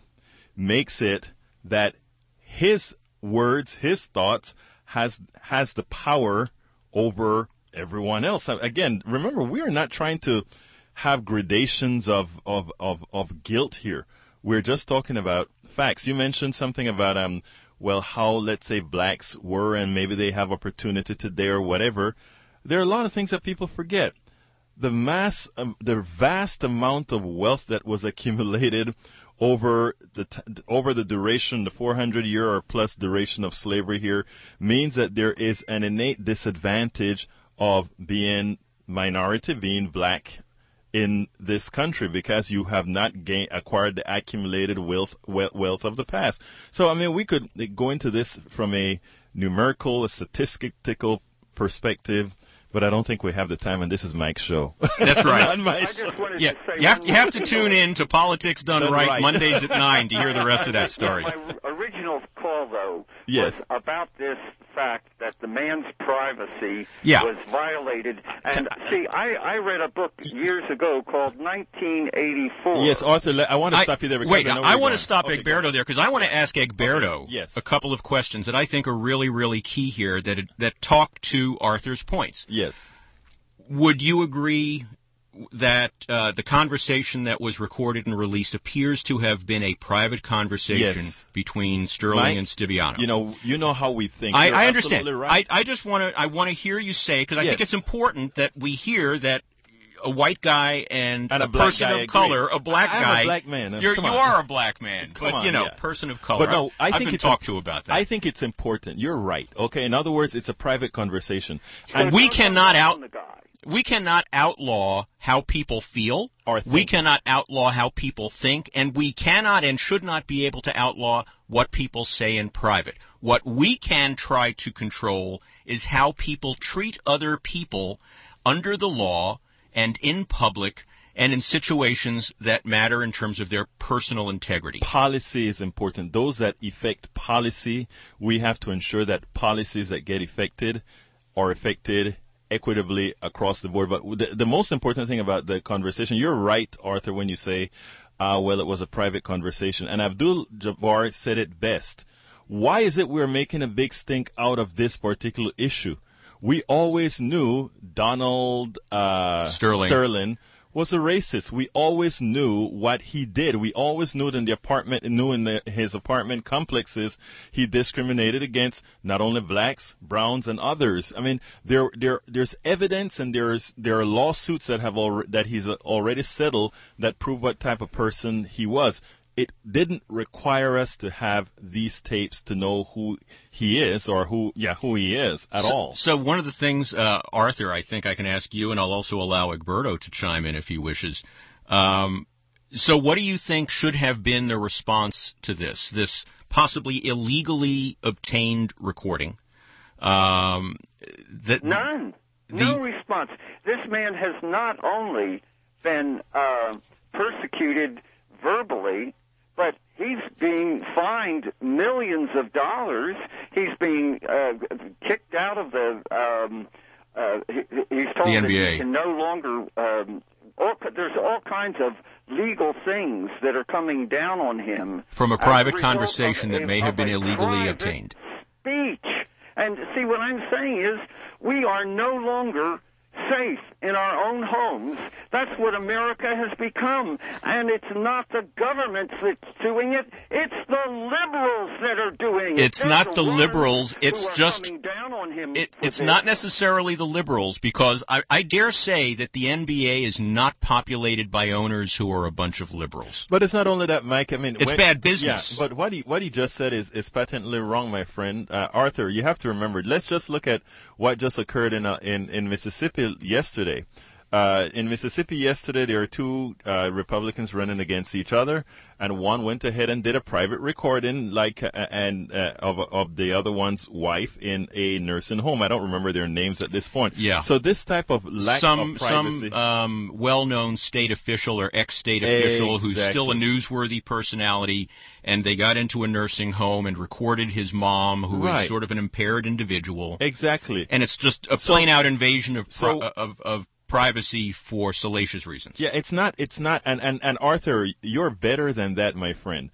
makes it that his words, his thoughts has has the power over everyone else. Again, remember, we are not trying to have gradations of, of, of, of guilt here. We're just talking about facts. You mentioned something about, um, well, how, let's say, blacks were and maybe they have opportunity today or whatever. There are a lot of things that people forget. The mass, um, the vast amount of wealth that was accumulated over the t- over the duration, the four hundred year or plus duration of slavery here, means that there is an innate disadvantage of being minority, being black in this country, because you have not gained, acquired the accumulated wealth, wealth of the past. So, I mean, we could go into this from a numerical, a statistical perspective, but I don't think we have the time, and this is Mike's show. That's right. I just wanted yeah, to say you have, you have to tune in to Politics Done, Done right, Right Mondays at nine to hear the rest of that story. My original call, though, Yes. was about this fact that the man's privacy Yeah. was violated. And, see, I, I read a book years ago called nineteen eighty-four. Yes, Arthur, le- I want to I- stop you there. Because wait, I, know I we're want going. to stop Okay, go Egberto ahead. there because I want to ask Egberto Okay, yes. a couple of questions that I think are really, really key here that that talk to Arthur's points. Yes. Would you agree that uh, the conversation that was recorded and released appears to have been a private conversation Yes. between Sterling Mike, and Stiviano? You know, you know how we think. I, You're I understand. absolutely right. I, I just want to I want to hear you say, because I think Yes. it's important that we hear that a white guy and, And a, a black person guy of agree. color, a black I'm a guy. black man. You're, Come you on. are a black man, Come but on, you know, yeah. person of color. But no, I I've think been it's talked im- to about that. I think it's important. You're right. Okay. In other words, it's a private conversation. And we Don't cannot down out the guy. we cannot outlaw how people feel. Or We think. cannot outlaw how people think, and we cannot and should not be able to outlaw what people say in private. What we can try to control is how people treat other people under the law and in public and in situations that matter in terms of their personal integrity. Policy is important. Those that effect policy, we have to ensure that policies that get effected are effected equitably across the board. But the, the most important thing about the conversation, you're right, Arthur, when you say, uh, well, it was a private conversation. And Abdul Jabbar said it best. Why is it we're making a big stink out of this particular issue? We always knew Donald uh, Sterling. Sterling was a racist. We always knew what he did. We always knew it in the apartment, knew in the, his apartment complexes, he discriminated against not only blacks, browns, and others. I mean, there, there, there's evidence, and there's there are lawsuits that have al- that he's already settled that prove what type of person he was. It didn't require us to have these tapes to know who he is or who, yeah, who he is at so, all. So one of the things, uh, Arthur, I think I can ask you, and I'll also allow Egberto to chime in if he wishes. Um, so what do you think should have been the response to this, this possibly illegally obtained recording? Um, that, None. The- no response. This man has not only been uh, persecuted verbally, but he's being fined millions of dollars. He's being uh, kicked out of the. Um, uh, he, he's told The N that B A. he can no longer. Um, all, there's all kinds of legal things that are coming down on him From a as private result conversation of that a- may have of been a illegally private obtained. Speech. And see, what I'm saying is, we are no longer safe in our own homes. That's what America has become. And it's not the government that's doing it. It's the liberals that are doing it. It's They're not the ones liberals. who It's are just- coming down on him It, for it's this. not necessarily the liberals, because I, I dare say that the N B A is not populated by owners who are a bunch of liberals. But it's not only that, Mike. I mean, It's bad business. Yeah, but what he what he just said is, is patently wrong, my friend. Uh, Arthur, you have to remember. Let's just look at what just occurred in uh, in in Mississippi yesterday. Uh, in Mississippi yesterday, there are two uh, Republicans running against each other, and one went ahead and did a private recording, like uh, and uh, of of the other one's wife in a nursing home. I don't remember their names at this point. Yeah. So this type of lack some of privacy. some um, well-known state official or ex-state official who's still a Exactly. newsworthy personality, and they got into a nursing home and recorded his mom, who is Right. sort of an impaired individual, Exactly. and it's just a So- plain-out invasion of pri- so- of of privacy for salacious reasons. Yeah, it's not, it's not, and, and, and Arthur, you're better than that, my friend.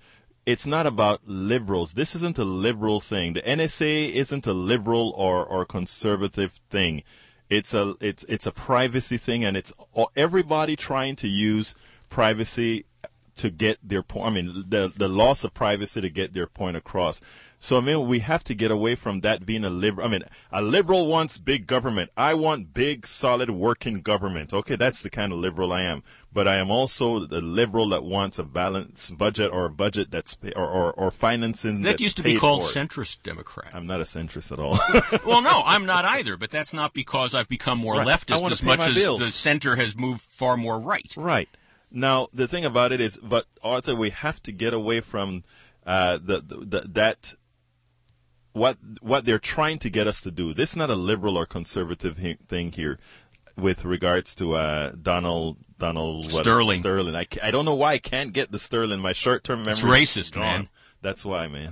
it's not about liberals. This isn't a liberal thing. The N S A isn't a liberal or, or conservative thing. It's a it's it's a privacy thing, and it's everybody trying to use privacy to get their point. I mean, the the loss of privacy to get their point across. So I mean, we have to get away from that being a liberal. I mean, a liberal wants big government. I want big, solid, working government. Okay, that's the kind of liberal I am. But I am also the liberal that wants a balanced budget, or a budget that's pay, or, or or financing that that's used to be paid called for. centrist Democrat. I'm not a centrist at all. Well, no, I'm not either. But that's not because I've become more Right. leftist as much as bills. the center has moved far more right. Right. Now, the thing about it is, but Arthur, we have to get away from uh, the, the, the that what what they're trying to get us to do. This is not a liberal or conservative he- thing here, with regards to uh, Donald Donald what, Sterling. Sterling. I, ca- I don't know why I can't get the Sterling. My short-term memory. It's is racist, gone. man. That's why, man.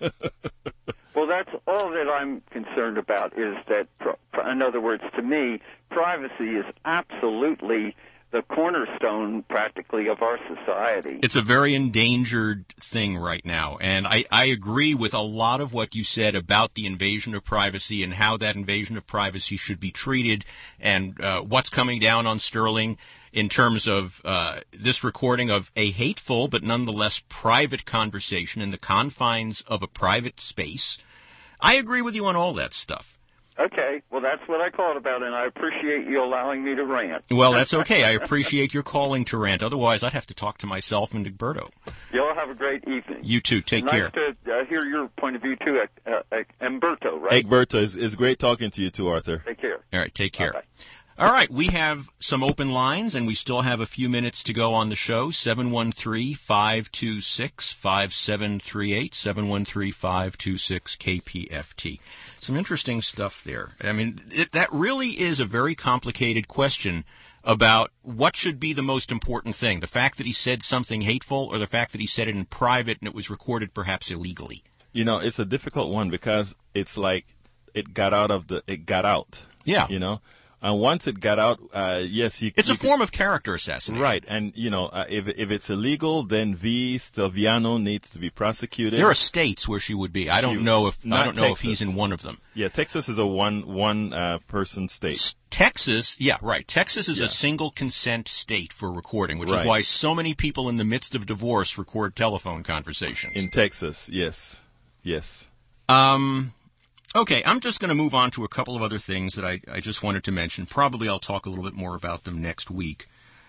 Well, that's all that I'm concerned about is that, in other words, to me, privacy is absolutely the cornerstone, practically, of our society. It's a very endangered thing right now, and I, I agree with a lot of what you said about the invasion of privacy and how that invasion of privacy should be treated, and uh, what's coming down on Sterling in terms of uh, this recording of a hateful but nonetheless private conversation in the confines of a private space. I agree with you on all that stuff. Okay, well, that's what I called about, and I appreciate you allowing me to rant. Well, that's okay. I appreciate your calling to rant. Otherwise, I'd have to talk to myself and Egberto. Y'all have a great evening. You too. Take nice care. Nice to uh, hear your point of view, too, uh, uh, Egberto, right? Egberto, it's, it's great talking to you too, Arthur. Take care. All right, take care. Bye-bye. All right, we have some open lines, and we still have a few minutes to go on the show. seven one three, five two six, five seven three eight, seven one three, five two six, K P F T. Some interesting stuff there. I mean, it, that really is a very complicated question about what should be the most important thing, the fact that he said something hateful or the fact that he said it in private and it was recorded perhaps illegally. You know, it's a difficult one because it's like it got out of the, it got out. Yeah. You know? And once it got out, uh, yes, you. It's you a form of character assassination, right? And you know, uh, if if it's illegal, then V. Stilviano needs to be prosecuted. There are states where she would be. I don't She- know if I not don't know Texas. if he's in one of them. Yeah, Texas is a one one uh, person state. S- Texas, yeah, right. Texas is Yeah. a single consent state for recording, which is Right. why so many people in the midst of divorce record telephone conversations. In Texas, yes, yes. Um. Okay, I'm just going to move on to a couple of other things that I, I just wanted to mention. Probably I'll talk a little bit more about them next week.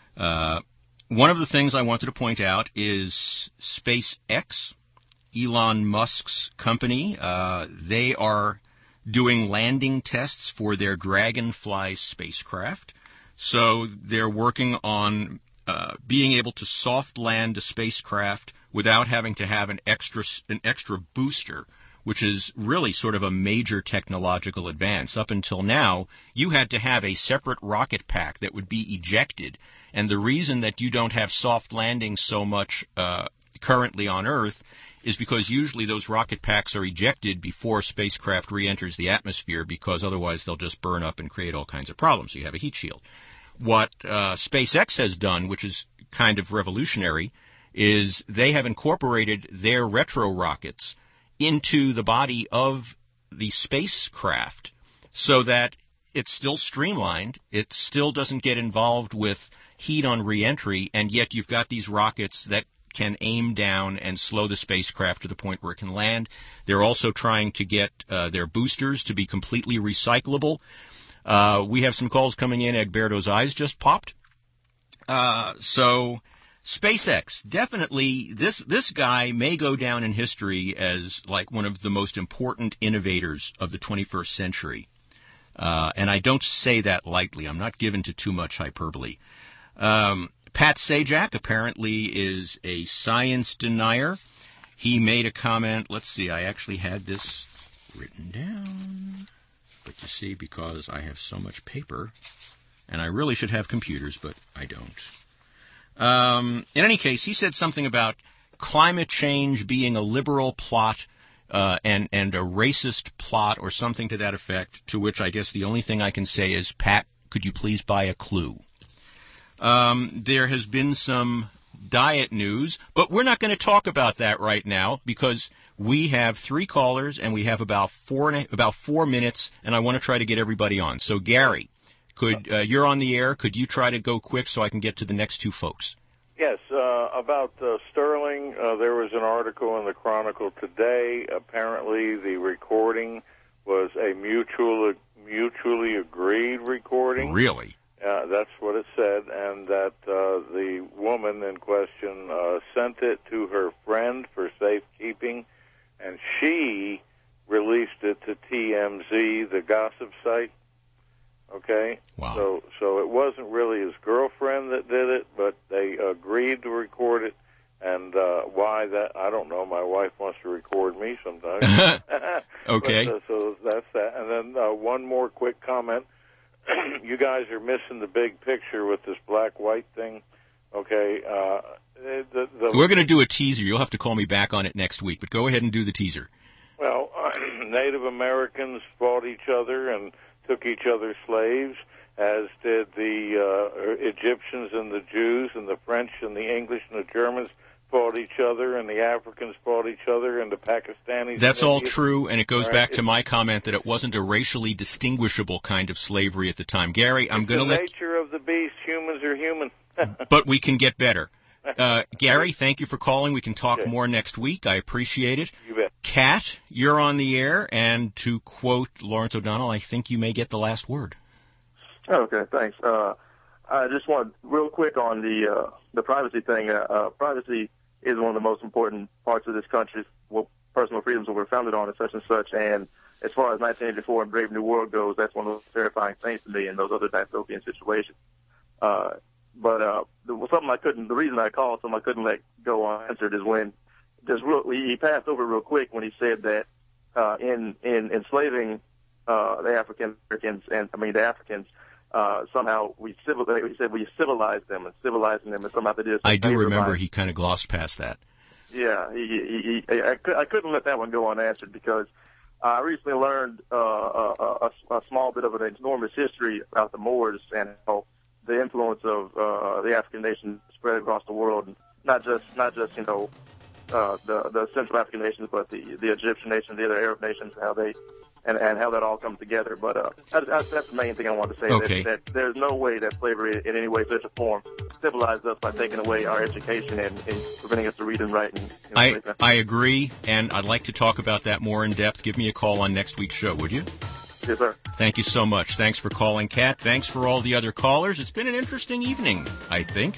Uh, one of the things I wanted to point out is SpaceX, Elon Musk's company. Uh, they are doing landing tests for their Dragonfly spacecraft. So they're working on uh, being able to soft land a spacecraft without having to have an extra an extra booster, which is really sort of a major technological advance. Up until now, you had to have a separate rocket pack that would be ejected. And the reason that you don't have soft landings so much uh, currently on Earth is because usually those rocket packs are ejected before spacecraft re-enters the atmosphere, because otherwise they'll just burn up and create all kinds of problems. So you have a heat shield. What uh, SpaceX has done, which is kind of revolutionary, is they have incorporated their retro rockets into the body of the spacecraft so that it's still streamlined, it still doesn't get involved with heat on re-entry, and yet you've got these rockets that can aim down and slow the spacecraft to the point where it can land. They're also trying to get uh, their boosters to be completely recyclable. Uh, we have some calls coming in. Egberto's eyes just popped. Uh, so... SpaceX, definitely, this this guy may go down in history as like one of the most important innovators of the twenty-first century. Uh, and I don't say that lightly. I'm not given to too much hyperbole. Um, Pat Sajak apparently is a science denier. He made a comment. Let's see, I actually had this written down. But you see, because I have so much paper, and I really should have computers, but I don't. Um, in any case, he said something about climate change being a liberal plot uh, and, and a racist plot or something to that effect, to which I guess the only thing I can say is, Pat, could you please buy a clue? Um, there has been some diet news, but we're not going to talk about that right now because we have three callers and we have about four about four minutes, and I want to try to get everybody on. So, Gary, could uh, you're on the air. Could you try to go quick so I can get to the next two folks? Yes, uh, about uh, Sterling, uh, there was an article in the Chronicle today. Apparently, the recording was a mutual, mutually agreed recording. Really? Uh, that's what it said, and that uh, the woman in question uh, sent it to her friend for safekeeping, and she released it to T M Z, the gossip site. Okay? Wow. So, so it wasn't really his girlfriend that did it, but they agreed to record it. And uh, why that, I don't know. My wife wants to record me sometimes. Okay. But, uh, so that's that. And then uh, one more quick comment. You guys are missing the big picture with this black-white thing. Okay. Uh, the, the, We're going to do a teaser. You'll have to call me back on it next week, but go ahead and do the teaser. Well, uh, Native Americans fought each other and took each other slaves, as did the uh, Egyptians and the Jews, and the French and the English and the Germans fought each other, and the Africans fought each other, and the Pakistanis. That's and all Indians. true, and it goes All back right. to my comment that it wasn't a racially distinguishable kind of slavery at the time. Gary, I'm It's going to the let... nature of the beast. Humans are human. But we can get better. Uh, Gary, thank you for calling. We can talk Okay. more next week. I appreciate it. You bet. Kat, you're on the air, and to quote Lawrence O'Donnell, I think you may get the last word. Okay, thanks. Uh, I just want real quick on the uh, the privacy thing. Uh, uh, privacy is one of the most important parts of this country. Well, personal freedoms that we're founded on and such and such. And as far as nineteen eighty-four and Brave New World goes, that's one of the terrifying things to me in those other dystopian situations. Uh, but uh, there was something I couldn't. The reason I called, something I couldn't let go unanswered, is when just real, he passed over real quick when he said that uh, in in enslaving uh, the African Americans and I mean the Africans. Uh, somehow we civil, he said we civilized them, and civilizing them, and somehow they did. I do remember he kind of glossed past that. Yeah, he, he, he, I, I couldn't let that one go unanswered because I recently learned uh, a, a, a small bit of an enormous history about the Moors and how the influence of uh, the African nation spread across the world, and not just not just you know uh, the the Central African nations, but the the Egyptian nations, the other Arab nations, how they. And, and how that all comes together. But uh, that's, that's the main thing I want to say. Okay. That, that there's no way that slavery in any way, shape, or form civilized us by taking away our education and, and preventing us to read and write. And, you know, I, like that. I agree, and I'd like to talk about that more in depth. Give me a call on next week's show, would you? Yes, sir. Thank you so much. Thanks for calling, Kat. Thanks for all the other callers. It's been an interesting evening, I think.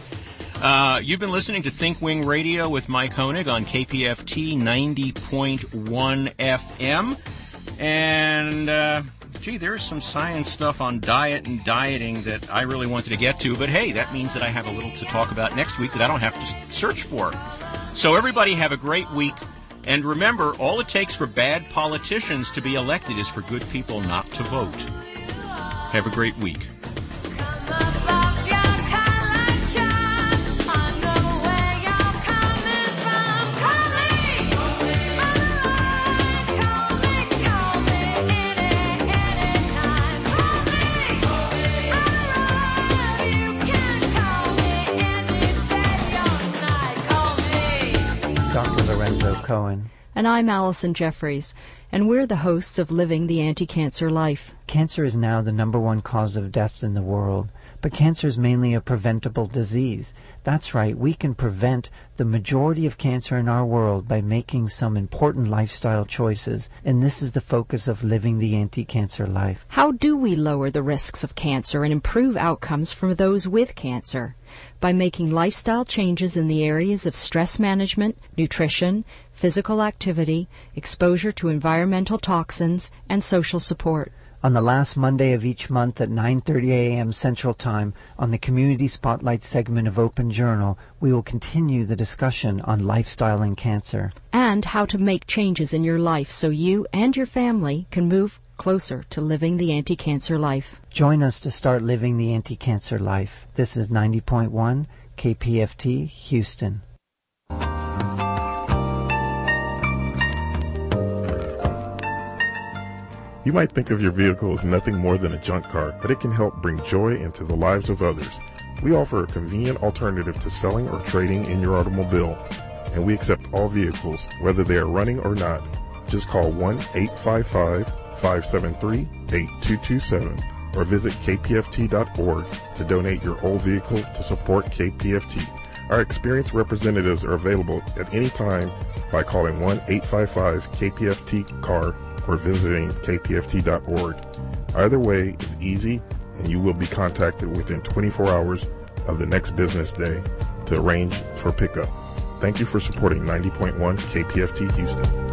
Uh, you've been listening to Think Wing Radio with Mike Honig on K P F T ninety point one F M. And, uh, gee, there's some science stuff on diet and dieting that I really wanted to get to. But, hey, that means that I have a little to talk about next week that I don't have to search for. So everybody have a great week. And remember, all it takes for bad politicians to be elected is for good people not to vote. Have a great week. Doctor Lorenzo Cohen. And I'm Allison Jeffries, and we're the hosts of Living the Anti-Cancer Life. Cancer is now the number one cause of death in the world, but cancer is mainly a preventable disease. That's right, we can prevent the majority of cancer in our world by making some important lifestyle choices, and this is the focus of Living the Anti-Cancer Life. How do we lower the risks of cancer and improve outcomes for those with cancer? By making lifestyle changes in the areas of stress management, nutrition, physical activity, exposure to environmental toxins, and social support. On the last Monday of each month at nine thirty a.m. Central Time on the Community Spotlight segment of Open Journal, we will continue the discussion on lifestyle and cancer. And how to make changes in your life so you and your family can move closer to living the anti-cancer life. Join us to start living the anti-cancer life. This is ninety point one K P F T, Houston. You might think of your vehicle as nothing more than a junk car, but it can help bring joy into the lives of others. We offer a convenient alternative to selling or trading in your automobile, and we accept all vehicles, whether they are running or not. Just call one eight five five, five seven three, eight two two seven or visit k p f t dot org to donate your old vehicle to support K P F T. Our experienced representatives are available at any time by calling one eight five five K P F T C A R or visiting k p f t dot org. Either way is easy, and you will be contacted within twenty-four hours of the next business day to arrange for pickup. Thank you for supporting ninety point one K P F T Houston.